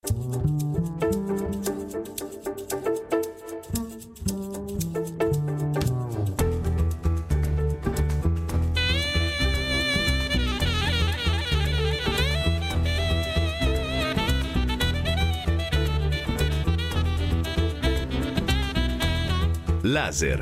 Laser.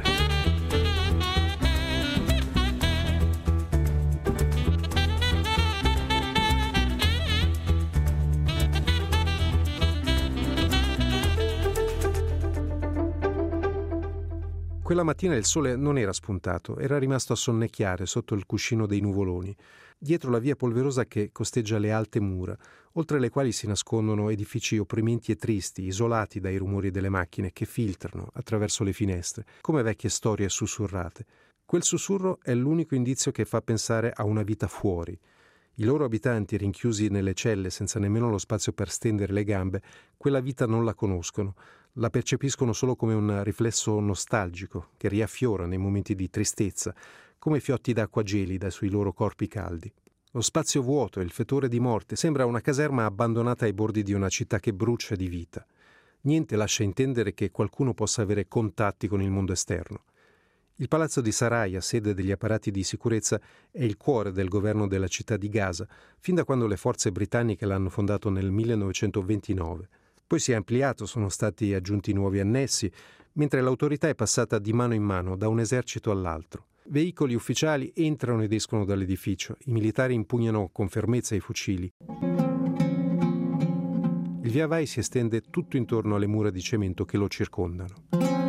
Quella mattina il sole non era spuntato, era rimasto a sonnecchiare sotto il cuscino dei nuvoloni, dietro la via polverosa che costeggia le alte mura, oltre le quali si nascondono edifici opprimenti e tristi, isolati dai rumori delle macchine che filtrano attraverso le finestre, come vecchie storie sussurrate. Quel sussurro è l'unico indizio che fa pensare a una vita fuori. I loro abitanti, rinchiusi nelle celle senza nemmeno lo spazio per stendere le gambe, quella vita non la conoscono, la percepiscono solo come un riflesso nostalgico che riaffiora nei momenti di tristezza, come fiotti d'acqua gelida sui loro corpi caldi. Lo spazio vuoto e il fetore di morte sembra una caserma abbandonata ai bordi di una città che brucia di vita. Niente lascia intendere che qualcuno possa avere contatti con il mondo esterno. Il palazzo di Saraya, sede degli apparati di sicurezza, è il cuore del governo della città di Gaza, fin da quando le forze britanniche l'hanno fondato nel 1929. Poi si è ampliato, sono stati aggiunti nuovi annessi, mentre l'autorità è passata di mano in mano da un esercito all'altro. Veicoli ufficiali entrano ed escono dall'edificio, i militari impugnano con fermezza i fucili. Il via vai si estende tutto intorno alle mura di cemento che lo circondano.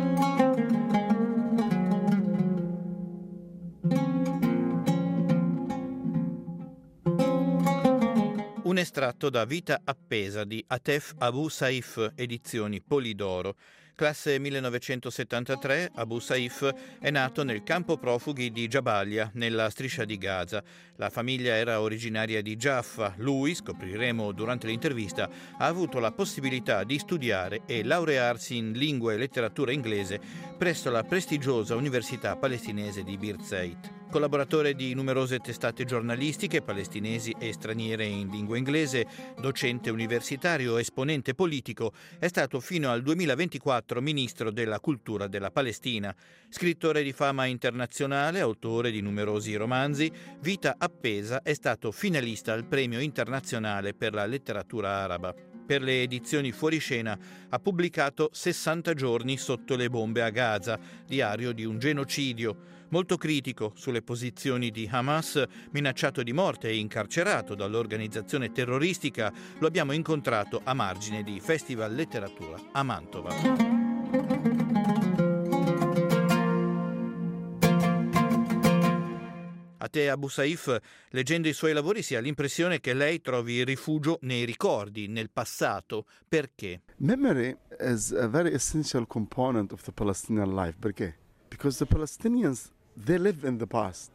Un estratto da Vita appesa di Atef Abu Saif, edizioni Polidoro. Classe 1973, Abu Saif è nato nel campo profughi di Jabalia, nella striscia di Gaza. La famiglia era originaria di Jaffa. Lui, scopriremo durante l'intervista, ha avuto la possibilità di studiare e laurearsi in lingua e letteratura inglese presso la prestigiosa Università palestinese di Birzeit. Collaboratore di numerose testate giornalistiche palestinesi e straniere in lingua inglese, docente universitario, esponente politico, è stato fino al 2024 ministro della cultura della Palestina. Scrittore di fama internazionale, autore di numerosi romanzi, Vita appesa è stato finalista al Premio internazionale per la letteratura araba. Per le edizioni Fuoriscena ha pubblicato 60 giorni sotto le bombe a Gaza, diario di un genocidio. Molto critico sulle posizioni di Hamas, minacciato di morte e incarcerato dall'organizzazione terroristica, lo abbiamo incontrato a margine di Festival Letteratura a Mantova. A te, Abu Saif, leggendo i suoi lavori si ha l'impressione che lei trovi rifugio nei ricordi, nel passato. Perché? Memory is a very essential component of the Palestinian life. Perché? Because the Palestinians, they live in the past.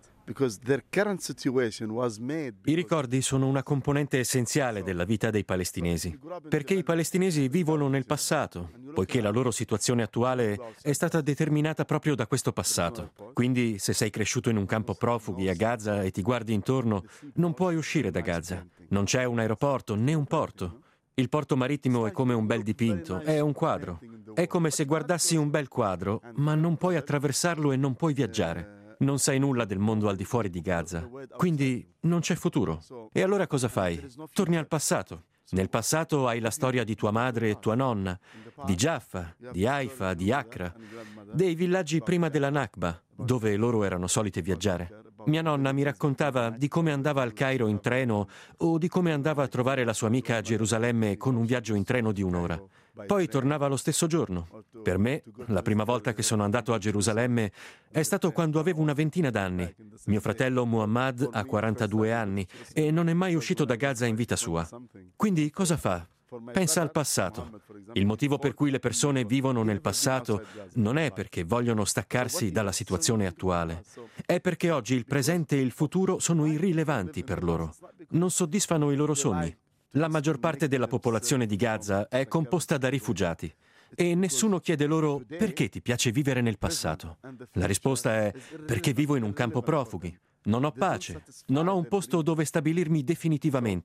I ricordi sono una componente essenziale della vita dei palestinesi, perché i palestinesi vivono nel passato, poiché la loro situazione attuale è stata determinata proprio da questo passato. Quindi, se sei cresciuto in un campo profughi a Gaza e ti guardi intorno, non puoi uscire da Gaza. Non c'è un aeroporto né un porto. Il porto marittimo è come un bel dipinto, è un quadro. È come se guardassi un bel quadro, ma non puoi attraversarlo e non puoi viaggiare. Non sai nulla del mondo al di fuori di Gaza, quindi non c'è futuro. E allora cosa fai? Torni al passato. Nel passato hai la storia di tua madre e tua nonna, di Jaffa, di Haifa, di Acra, dei villaggi prima della Nakba, dove loro erano solite viaggiare. Mia nonna mi raccontava di come andava al Cairo in treno o di come andava a trovare la sua amica a Gerusalemme con un viaggio in treno di un'ora. Poi tornava lo stesso giorno. Per me, la prima volta che sono andato a Gerusalemme è stato quando avevo una ventina d'anni. Mio fratello Muhammad ha 42 anni e non è mai uscito da Gaza in vita sua. Quindi cosa fa? Pensa al passato. Il motivo per cui le persone vivono nel passato non è perché vogliono staccarsi dalla situazione attuale. È perché oggi il presente e il futuro sono irrilevanti per loro. Non soddisfano i loro sogni. La maggior parte della popolazione di Gaza è composta da rifugiati e nessuno chiede loro perché ti piace vivere nel passato. La risposta è perché vivo in un campo profughi, non ho pace, non ho un posto dove stabilirmi definitivamente.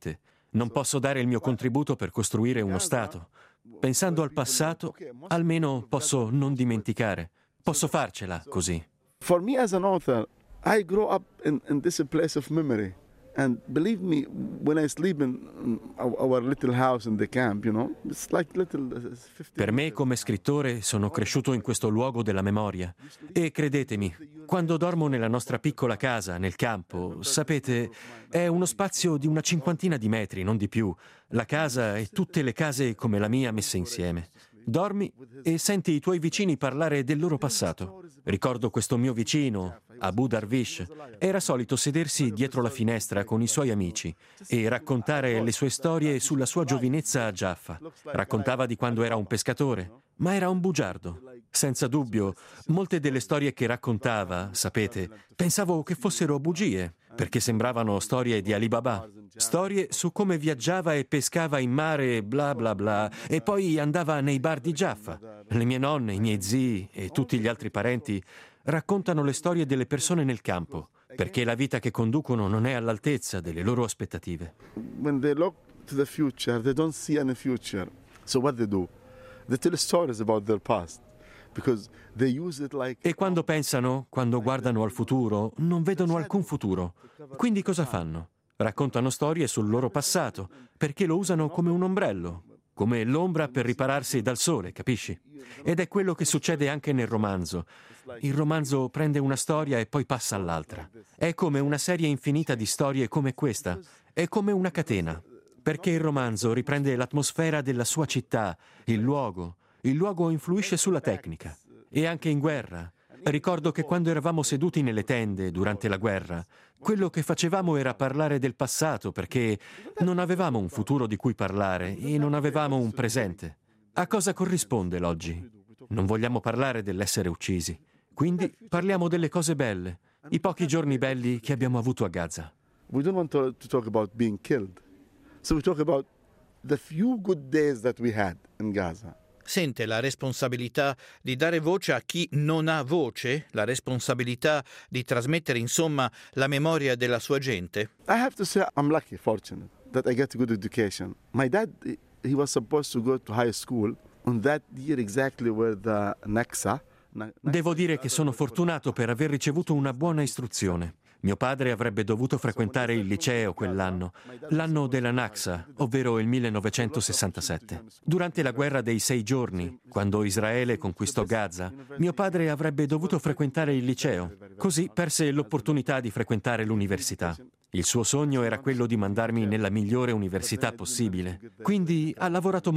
Non posso dare il mio contributo per costruire uno Stato. Pensando al passato, almeno posso non dimenticare. Posso farcela così. For me as an author, I grow up in this place of memory. And believe me, when I sleep in our little house in the camp, it's like little 50 Per me, come scrittore, sono cresciuto in questo luogo della memoria. E credetemi, quando dormo nella nostra piccola casa, nel campo, sapete, è uno spazio di una cinquantina di metri, non di più. La casa e tutte le case come la mia messe insieme. Dormi e senti i tuoi vicini parlare del loro passato. Ricordo questo mio vicino, Abu Darwish, era solito sedersi dietro la finestra con i suoi amici e raccontare le sue storie sulla sua giovinezza a Jaffa. Raccontava di quando era un pescatore, ma era un bugiardo. Senza dubbio, molte delle storie che raccontava, sapete, pensavo che fossero bugie, perché sembravano storie di Ali Baba. Storie su come viaggiava e pescava in mare, bla bla bla, e poi andava nei bar di Jaffa. Le mie nonne, i miei zii e tutti gli altri parenti raccontano le storie delle persone nel campo, perché la vita che conducono non è all'altezza delle loro aspettative. When they look to the future, they don't see any future. So what they do? They tell stories about their past. E quando pensano, quando guardano al futuro, non vedono alcun futuro. Quindi cosa fanno? Raccontano storie sul loro passato, perché lo usano come un ombrello, come l'ombra per ripararsi dal sole, capisci? Ed è quello che succede anche nel romanzo. Il romanzo prende una storia e poi passa all'altra. È come una serie infinita di storie come questa. È come una catena, perché il romanzo riprende l'atmosfera della sua città, il luogo. Il luogo influisce sulla tecnica. E anche in guerra. Ricordo che quando eravamo seduti nelle tende durante la guerra, quello che facevamo era parlare del passato perché non avevamo un futuro di cui parlare e non avevamo un presente. A cosa corrisponde l'oggi? Non vogliamo parlare dell'essere uccisi. Quindi parliamo delle cose belle, i pochi giorni belli che abbiamo avuto a Gaza. We don't want to talk about being killed. So we talk about the few good days that we had in Gaza. Sente la responsabilità di dare voce a chi non ha voce? La responsabilità di trasmettere, insomma, la memoria della sua gente? I have to say I'm lucky, fortunate, that I get a good education. My dad, he was supposed to go to high school on that year exactly where the Naksa. Devo dire che sono fortunato per aver ricevuto una buona istruzione. Mio padre avrebbe dovuto frequentare il liceo quell'anno, l'anno della Naksa, ovvero il 1967. Durante la guerra dei 6 giorni, quando Israele conquistò Gaza, mio padre avrebbe dovuto frequentare il liceo. Così perse l'opportunità di frequentare l'università. Il suo sogno era quello di mandarmi nella migliore università possibile. Quindi ha lavorato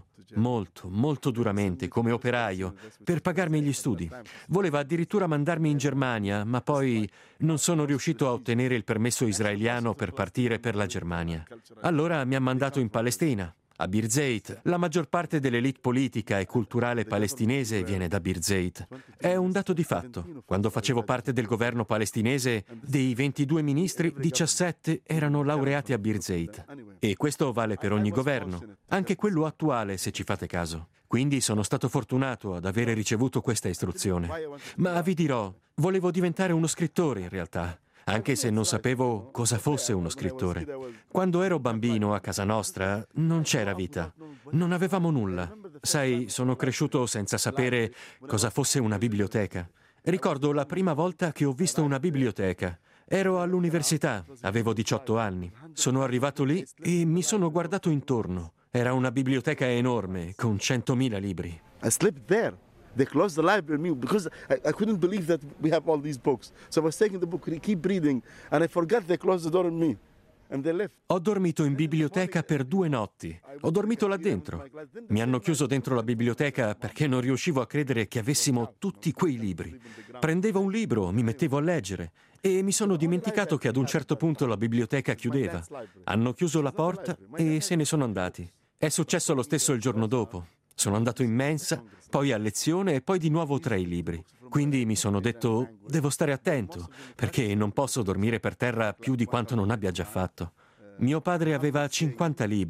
molto duramente come operaio per pagarmi gli studi. Voleva addirittura mandarmi in Germania, ma poi non sono riuscito a ottenere il permesso israeliano per partire per la Germania. Allora mi ha mandato in Palestina, a Birzeit. La maggior parte dell'elite politica e culturale palestinese viene da Birzeit. È un dato di fatto. Quando facevo parte del governo palestinese, dei 22 ministri, 17 erano laureati a Birzeit. E questo vale per ogni governo, anche quello attuale, se ci fate caso. Quindi sono stato fortunato ad avere ricevuto questa istruzione. Ma vi dirò, volevo diventare uno scrittore in realtà. Anche se non sapevo cosa fosse uno scrittore. Quando ero bambino a casa nostra non c'era vita, non avevamo nulla. Sai, sono cresciuto senza sapere cosa fosse una biblioteca. Ricordo la prima volta che ho visto una biblioteca. Ero all'università, avevo 18 anni. Sono arrivato lì e mi sono guardato intorno. Era una biblioteca enorme, con 100.000 libri. I slept there. They closed the library because I couldn't believe that we have all these books. So I was taking the book, keep reading, and I forgot they closed the door on me. And they left. Ho dormito in biblioteca per 2 notti. Ho dormito là dentro. Mi hanno chiuso dentro la biblioteca perché non riuscivo a credere che avessimo tutti quei libri. Prendevo un libro, mi mettevo a leggere e mi sono dimenticato che ad un certo punto la biblioteca chiudeva. Hanno chiuso la porta e se ne sono andati. È successo lo stesso il giorno dopo. Sono andato in mensa, poi a lezione e poi di nuovo tra i libri. Quindi mi sono detto, devo stare attento, perché non posso dormire per terra più di quanto non abbia già fatto. Mio padre aveva 50 libri.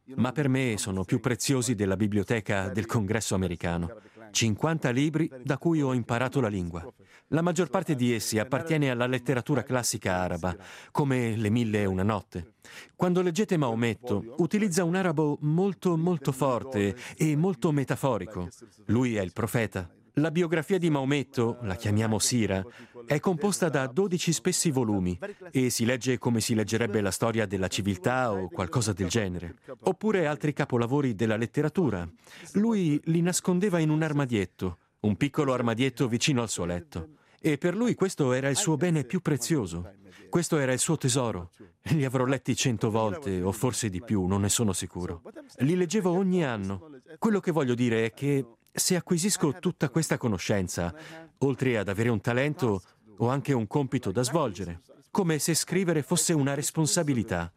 ma per me sono più preziosi della biblioteca del Congresso americano. 50 libri da cui ho imparato la lingua. La maggior parte di essi appartiene alla letteratura classica araba, come Le Mille e una notte. Quando leggete Maometto, utilizza un arabo molto molto forte e molto metaforico. Lui è il profeta. La biografia di Maometto, la chiamiamo Sira, è composta da 12 spessi volumi e si legge come si leggerebbe la storia della civiltà o qualcosa del genere, oppure altri capolavori della letteratura. Lui li nascondeva in un armadietto, un piccolo armadietto vicino al suo letto, e per lui questo era il suo bene più prezioso. Questo era il suo tesoro. Li avrò letti 100 volte, o forse di più, non ne sono sicuro. Li leggevo ogni anno. Quello che voglio dire è che se acquisisco tutta questa conoscenza, oltre ad avere un talento, ho anche un compito da svolgere, come se scrivere fosse una responsabilità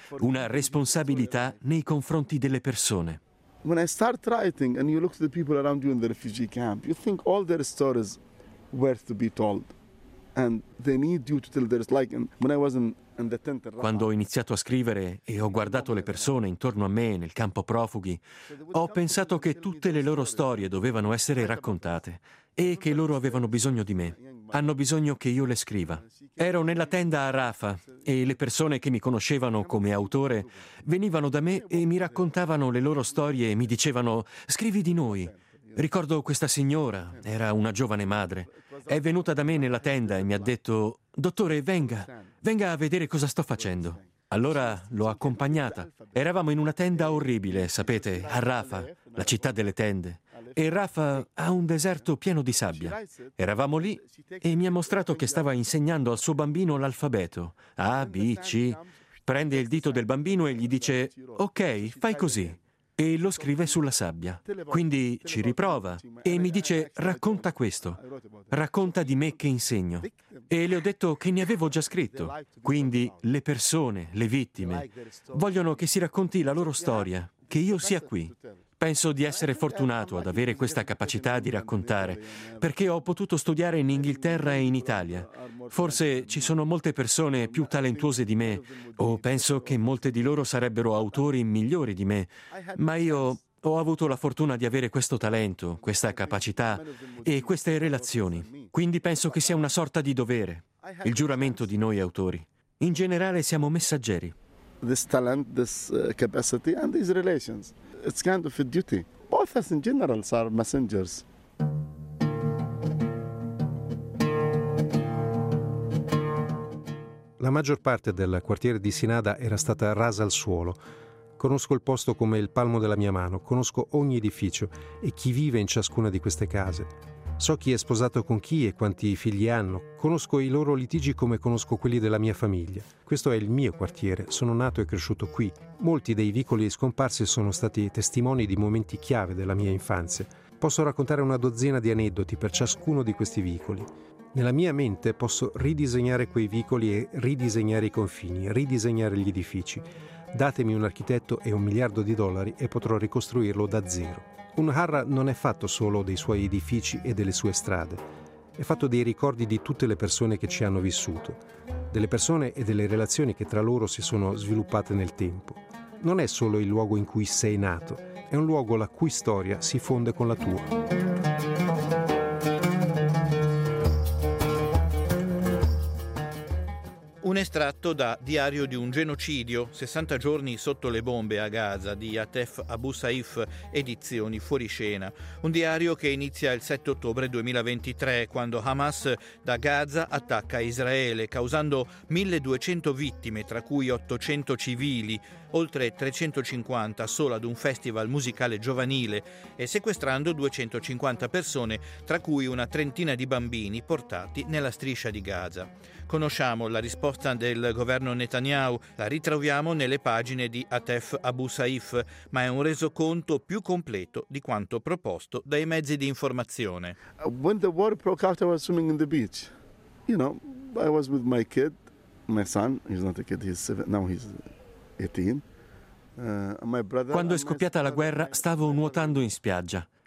nei confronti delle persone. When I start writing and you look to the people around you in the refugee camp, you think all their stories worth to be told. And they need you to tell theirs. Like when I was in the tent. Quando ho iniziato a scrivere e ho guardato le persone intorno a me nel campo profughi, ho pensato che tutte le loro storie dovevano essere raccontate e che loro avevano bisogno di me. Hanno bisogno che io le scriva. Ero nella tenda a Rafah e le persone che mi conoscevano come autore venivano da me e mi raccontavano le loro storie e mi dicevano: scrivi di noi. Ricordo questa signora, era una giovane madre. È venuta da me nella tenda e mi ha detto: dottore, venga a vedere cosa sto facendo. Allora l'ho accompagnata. Eravamo in una tenda orribile, sapete, a Rafah, la città delle tende. E Rafah ha un deserto pieno di sabbia. Eravamo lì e mi ha mostrato che stava insegnando al suo bambino l'alfabeto. A, B, C. Prende il dito del bambino e gli dice: ok, fai così. E lo scrive sulla sabbia. Quindi ci riprova e mi dice: racconta questo, racconta di me che insegno. E le ho detto che ne avevo già scritto. Quindi le persone, le vittime, vogliono che si racconti la loro storia, che io sia qui. Penso di essere fortunato ad avere questa capacità di raccontare, perché ho potuto studiare in Inghilterra e in Italia. Forse ci sono molte persone più talentuose di me, o penso che molte di loro sarebbero autori migliori di me, ma io ho avuto la fortuna di avere questo talento, questa capacità e queste relazioni. Quindi penso che sia una sorta di dovere, il giuramento di noi autori. In generale siamo messaggeri. This talent, this capacity and these relations. It's kind of a duty. Both of us in general are messengers. La maggior parte del quartiere di Sinada era stata rasa al suolo. Conosco il posto come il palmo della mia mano, conosco ogni edificio e chi vive in ciascuna di queste case. So chi è sposato con chi e quanti figli hanno. Conosco i loro litigi come conosco quelli della mia famiglia. Questo è il mio quartiere, sono nato e cresciuto qui. Molti dei vicoli scomparsi sono stati testimoni di momenti chiave della mia infanzia. Posso raccontare una dozzina di aneddoti per ciascuno di questi vicoli. Nella mia mente posso ridisegnare quei vicoli e ridisegnare i confini, ridisegnare gli edifici. Datemi un architetto e $1 miliardo e potrò ricostruirlo da zero. Un Harra non è fatto solo dei suoi edifici e delle sue strade, è fatto dei ricordi di tutte le persone che ci hanno vissuto, delle persone e delle relazioni che tra loro si sono sviluppate nel tempo. Non è solo il luogo in cui sei nato, è un luogo la cui storia si fonde con la tua. Un estratto da Diario di un genocidio, 60 giorni sotto le bombe a Gaza di Atef Abu Saif, edizioni Fuoriscena. Un diario che inizia il 7 ottobre 2023, quando Hamas da Gaza attacca Israele, causando 1200 vittime, tra cui 800 civili, oltre 350 solo ad un festival musicale giovanile, e sequestrando 250 persone, tra cui una trentina di bambini portati nella striscia di Gaza. Conosciamo la risposta del governo Netanyahu, la ritroviamo nelle pagine di Atef Abu Saif, ma è un resoconto più completo di quanto proposto dai mezzi di informazione. When the war broke out, I was swimming in the beach. You know, I was with my kid, my son. He's not a kid, he's 7, now he's 18. Quando è scoppiata la guerra, stavo nuotando in spiaggia.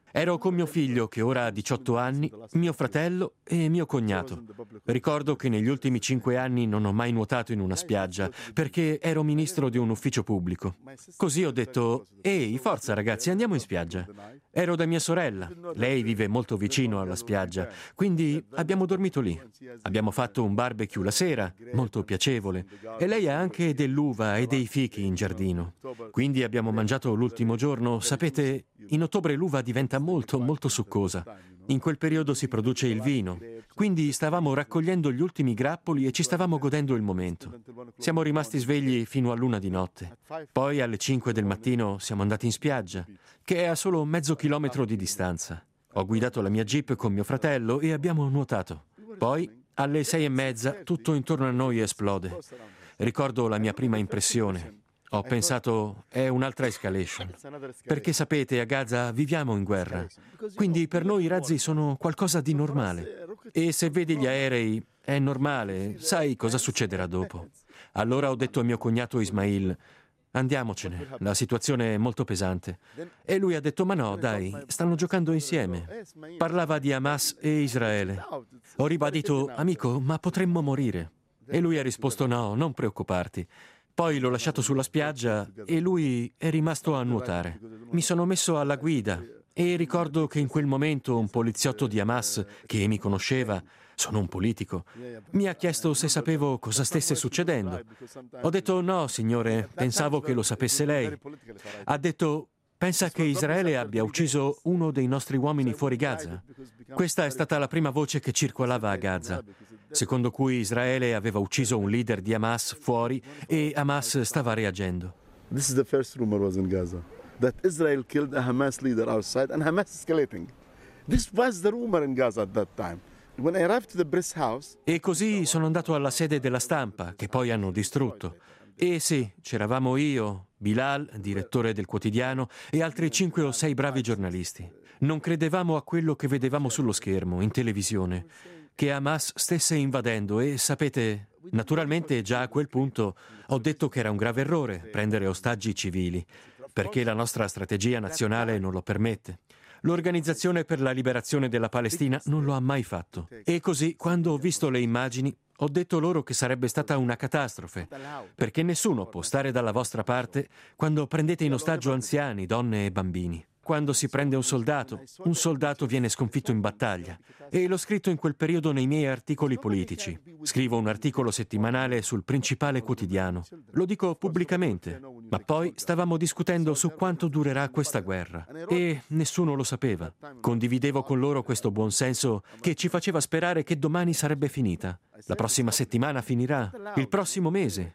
Ero con mio figlio, che ora ha 18 anni, mio fratello e mio cognato. Ricordo che negli ultimi 5 anni non ho mai nuotato in una spiaggia, perché ero ministro di un ufficio pubblico. Così ho detto: «Ehi, forza ragazzi, andiamo in spiaggia». Ero da mia sorella. Lei vive molto vicino alla spiaggia, quindi abbiamo dormito lì. Abbiamo fatto un barbecue la sera, molto piacevole, e lei ha anche dell'uva e dei fichi in giardino. Quindi abbiamo mangiato l'ultimo giorno. Sapete, in ottobre l'uva diventa molto, molto succosa. In quel periodo si produce il vino. Quindi stavamo raccogliendo gli ultimi grappoli e ci stavamo godendo il momento. Siamo rimasti svegli fino all'1 di notte. Poi alle 5 del mattino siamo andati in spiaggia, che è a solo mezzo chilometro di distanza. Ho guidato la mia Jeep con mio fratello e abbiamo nuotato. Poi, alle 6:30, tutto intorno a noi esplode. Ricordo la mia prima impressione. Ho pensato, è un'altra escalation. Perché sapete, a Gaza viviamo in guerra. Quindi per noi i razzi sono qualcosa di normale. E se vedi gli aerei, è normale, sai cosa succederà dopo. Allora ho detto a mio cognato Ismail: andiamocene, la situazione è molto pesante. E lui ha detto: ma no, dai, stanno giocando insieme. Parlava di Hamas e Israele. Ho ribadito: amico, ma potremmo morire. E lui ha risposto: no, non preoccuparti. Poi l'ho lasciato sulla spiaggia e lui è rimasto a nuotare. Mi sono messo alla guida e ricordo che in quel momento un poliziotto di Hamas, che mi conosceva, sono un politico, mi ha chiesto se sapevo cosa stesse succedendo. Ho detto: no, signore, pensavo che lo sapesse lei. Ha detto: pensa che Israele abbia ucciso uno dei nostri uomini fuori Gaza? Questa è stata la prima voce che circolava a Gaza, secondo cui Israele aveva ucciso un leader di Hamas fuori e Hamas stava reagendo. This is the first rumor was in Gaza, that Israel killed a Hamas leader outside and Hamas escalating. This was the rumor in Gaza at that time. When I arrived to the Briss House... E così sono andato alla sede della Stampa, che poi hanno distrutto. E sì, c'eravamo io, Bilal, direttore del quotidiano, e altri 5 o 6 bravi giornalisti. Non credevamo a quello che vedevamo sullo schermo, in televisione, che Hamas stesse invadendo e, sapete, naturalmente già a quel punto ho detto che era un grave errore prendere ostaggi civili, perché la nostra strategia nazionale non lo permette. L'Organizzazione per la Liberazione della Palestina non lo ha mai fatto. E così, quando ho visto le immagini, ho detto loro che sarebbe stata una catastrofe, perché nessuno può stare dalla vostra parte quando prendete in ostaggio anziani, donne e bambini. Quando si prende un soldato viene sconfitto in battaglia. E l'ho scritto in quel periodo nei miei articoli politici. Scrivo un articolo settimanale sul principale quotidiano. Lo dico pubblicamente. Ma poi stavamo discutendo su quanto durerà questa guerra. E nessuno lo sapeva. Condividevo con loro questo buonsenso che ci faceva sperare che domani sarebbe finita. La prossima settimana finirà. Il prossimo mese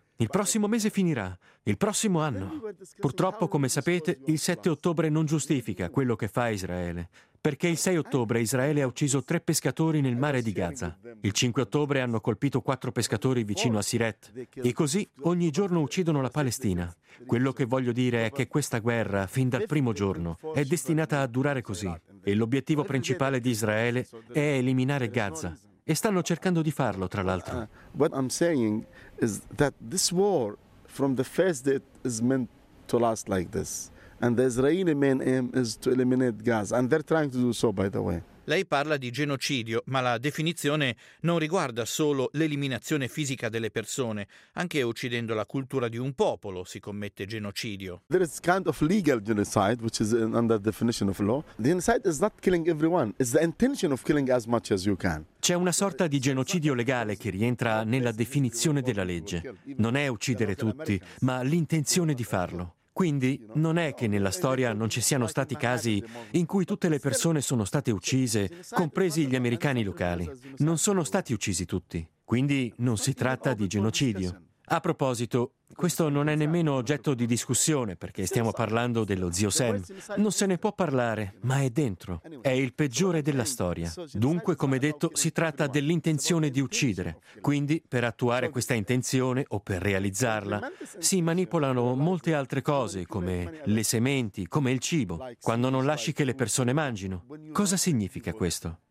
finirà. Il prossimo anno. Purtroppo, come sapete, il 7 ottobre non giustifica quello che fa Israele. Perché il 6 ottobre Israele ha ucciso 3 pescatori nel mare di Gaza. Il 5 ottobre hanno colpito 4 pescatori vicino a Siret. E così ogni giorno uccidono la Palestina. Quello che voglio dire è che questa guerra, fin dal primo giorno, è destinata a durare così. E l'obiettivo principale di Israele è eliminare Gaza. E stanno cercando di farlo, tra l'altro. What I'm saying is that this war, from the first day, is meant to last like this. And the Israeli main aim is to eliminate Gaza. And they're trying to do so, by the way. Lei parla di genocidio, ma la definizione non riguarda solo l'eliminazione fisica delle persone. Anche uccidendo la cultura di un popolo si commette genocidio. There is kind of legal genocide, which is under definition of law. The genocide is not killing everyone. It's the intention of killing as much as you can. C'è una sorta di genocidio legale che rientra nella definizione della legge. Non è uccidere tutti, ma l'intenzione di farlo. Quindi non è che nella storia non ci siano stati casi in cui tutte le persone sono state uccise, compresi gli americani locali. Non sono stati uccisi tutti, quindi non si tratta di genocidio. A proposito, questo non è nemmeno oggetto di discussione perché stiamo parlando dello zio Sam. Non se ne può parlare, ma è dentro. È il peggiore della storia. Dunque, come detto, si tratta dell'intenzione di uccidere. Quindi, per attuare questa intenzione o per realizzarla, si manipolano molte altre cose, come le sementi, come il cibo, quando non lasci che le persone mangino. Cosa significa questo?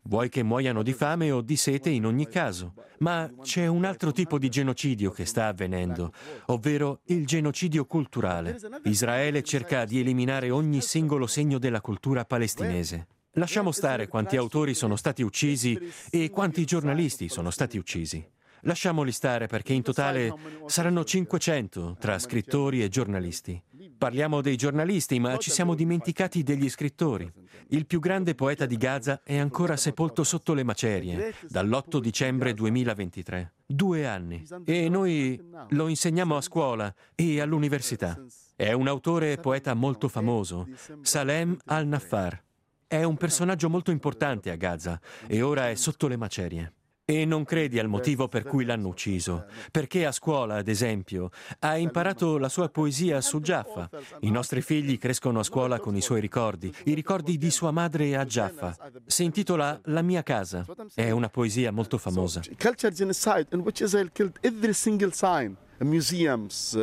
Vuoi che muoiano di fame o di sete in ogni caso. Ma c'è un altro tipo di genocidio che sta avvenendo, ovvero il genocidio culturale. Israele cerca di eliminare ogni singolo segno della cultura palestinese. Lasciamo stare quanti autori sono stati uccisi e quanti giornalisti sono stati uccisi. Lasciamoli stare perché in totale saranno 500 tra scrittori e giornalisti. Parliamo dei giornalisti, ma ci siamo dimenticati degli scrittori. Il più grande poeta di Gaza è ancora sepolto sotto le macerie dall'8 dicembre 2023. 2 anni. E noi lo insegniamo a scuola e all'università. È un autore e poeta molto famoso, Salem al-Naffar. È un personaggio molto importante a Gaza e ora è sotto le macerie. E non credi al motivo per cui l'hanno ucciso, perché a scuola, ad esempio, ha imparato la sua poesia su Jaffa. I nostri figli crescono a scuola con i suoi ricordi, i ricordi di sua madre a Jaffa. Si intitola La mia casa. È una poesia molto famosa. Culture genocide in which Israel killed every single sign. Museums,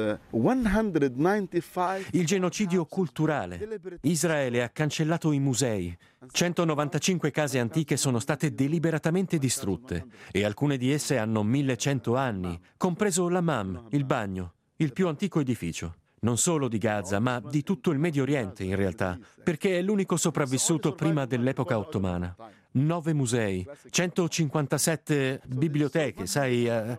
195. Il genocidio culturale. Israele ha cancellato i musei. 195 case antiche sono state deliberatamente distrutte e alcune di esse hanno 1100 anni, compreso l'Hammam, il bagno, il più antico edificio. Non solo di Gaza, ma di tutto il Medio Oriente in realtà, perché è l'unico sopravvissuto prima dell'epoca ottomana. 9 musei, 157 biblioteche, sai...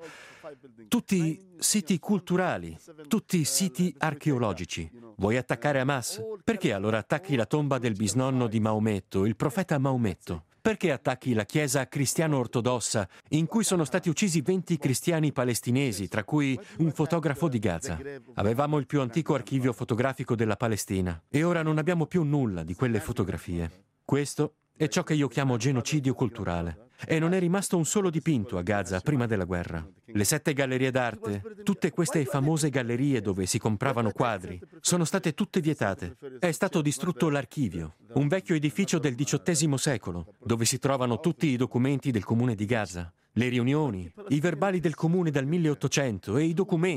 tutti siti culturali, tutti siti archeologici. Vuoi attaccare Hamas? Perché allora attacchi la tomba del bisnonno di Maometto, il profeta Maometto? Perché attacchi la chiesa cristiano-ortodossa in cui sono stati uccisi 20 cristiani palestinesi, tra cui un fotografo di Gaza? Avevamo il più antico archivio fotografico della Palestina e ora non abbiamo più nulla di quelle fotografie. Questo è ciò che io chiamo genocidio culturale. E non è rimasto un solo dipinto a Gaza prima della guerra. Le 7 gallerie d'arte, tutte queste famose gallerie dove si compravano quadri, sono state tutte vietate. È stato distrutto l'archivio, un vecchio edificio del XVIII secolo, dove si trovano tutti i documenti del comune di Gaza. Le riunioni, i verbali del comune dal 1800 e i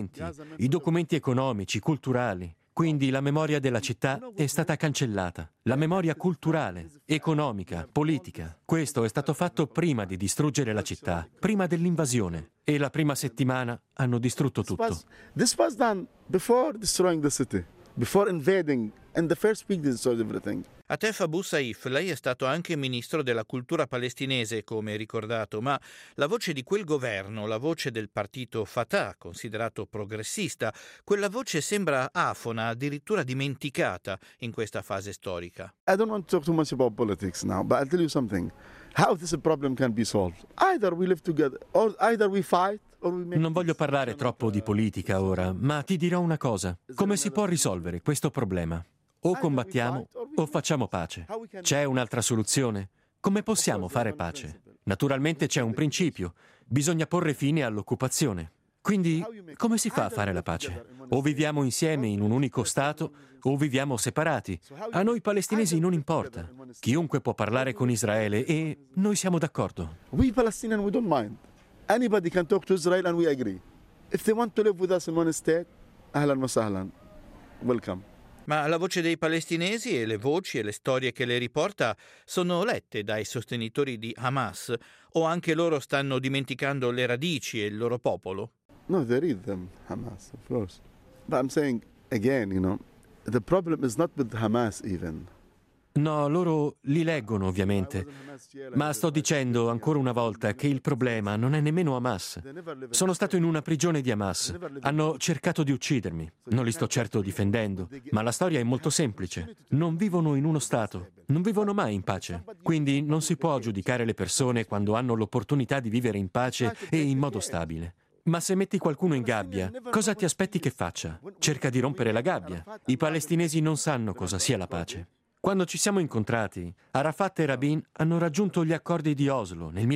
documenti economici, culturali. Quindi la memoria della città è stata cancellata. La memoria culturale, economica, politica. Questo è stato fatto prima di distruggere la città, prima dell'invasione. E la prima settimana hanno distrutto tutto. This was done before destroying the city, before invading, and the first week they destroyed everything. Atef Abu Saif, lei è stato anche ministro della cultura palestinese, come ricordato, ma la voce di quel governo, la voce del partito Fatah, considerato progressista, quella voce sembra afona, addirittura dimenticata in questa fase storica. I don't want to talk too much about politics now, but I'll tell you something. How this problem can be solved? Either we live together, or either we fight. Non voglio parlare troppo di politica ora, ma ti dirò una cosa. Come si può risolvere questo problema? O combattiamo o facciamo pace. C'è un'altra soluzione? Come possiamo fare pace? Naturalmente c'è un principio. Bisogna porre fine all'occupazione. Quindi, come si fa a fare la pace? O viviamo insieme in un unico Stato, o viviamo separati. A noi palestinesi non importa. Chiunque può parlare con Israele e noi siamo d'accordo. We Palestinians, we don't mind. Anybody can talk to Israel and we agree. If they want to live with us in one state, ahlan wa sahlan. Welcome. Ma la voce dei palestinesi e le voci e le storie che le riporta sono lette dai sostenitori di Hamas o anche loro stanno dimenticando le radici e il loro popolo? No, they read them, Hamas, of course. But I'm saying again, the problem is not with Hamas even. No, loro li leggono ovviamente, ma sto dicendo ancora una volta che il problema non è nemmeno Hamas. Sono stato in una prigione di Hamas, hanno cercato di uccidermi, non li sto certo difendendo, ma la storia è molto semplice. Non vivono in uno Stato, non vivono mai in pace, quindi non si può giudicare le persone quando hanno l'opportunità di vivere in pace e in modo stabile. Ma se metti qualcuno in gabbia, cosa ti aspetti che faccia? Cerca di rompere la gabbia. I palestinesi non sanno cosa sia la pace. Quando ci siamo incontrati, Arafat e Rabin hanno raggiunto gli accordi di Oslo nel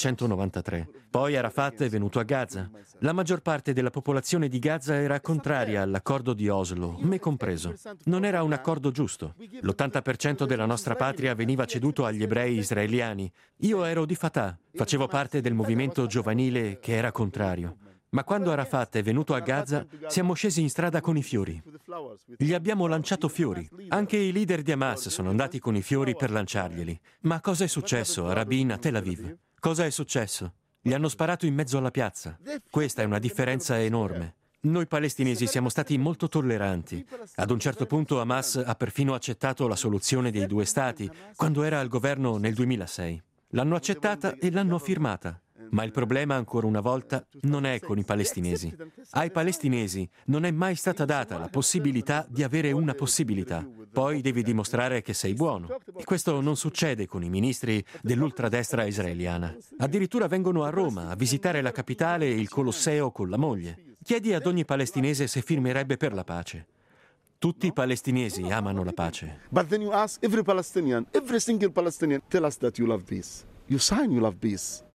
1993. Poi Arafat è venuto a Gaza. La maggior parte della popolazione di Gaza era contraria all'accordo di Oslo, me compreso. Non era un accordo giusto. L'80% della nostra patria veniva ceduto agli ebrei israeliani. Io ero di Fatah, facevo parte del movimento giovanile che era contrario. Ma quando Arafat è venuto a Gaza, siamo scesi in strada con i fiori. Gli abbiamo lanciato fiori. Anche i leader di Hamas sono andati con i fiori per lanciarglieli. Ma cosa è successo a Rabin, a Tel Aviv? Cosa è successo? Gli hanno sparato in mezzo alla piazza. Questa è una differenza enorme. Noi palestinesi siamo stati molto tolleranti. Ad un certo punto Hamas ha perfino accettato la soluzione dei due stati quando era al governo nel 2006. L'hanno accettata e l'hanno firmata. Ma il problema, ancora una volta, non è con i palestinesi. Ai palestinesi non è mai stata data la possibilità di avere una possibilità. Poi devi dimostrare che sei buono. E questo non succede con i ministri dell'ultradestra israeliana. Addirittura vengono a Roma a visitare la capitale e il Colosseo con la moglie. Chiedi ad ogni palestinese se firmerebbe per la pace. Tutti i palestinesi amano la pace. But then you ask every Palestinian, every single Palestinian, tell us that you love peace. You sign you love peace.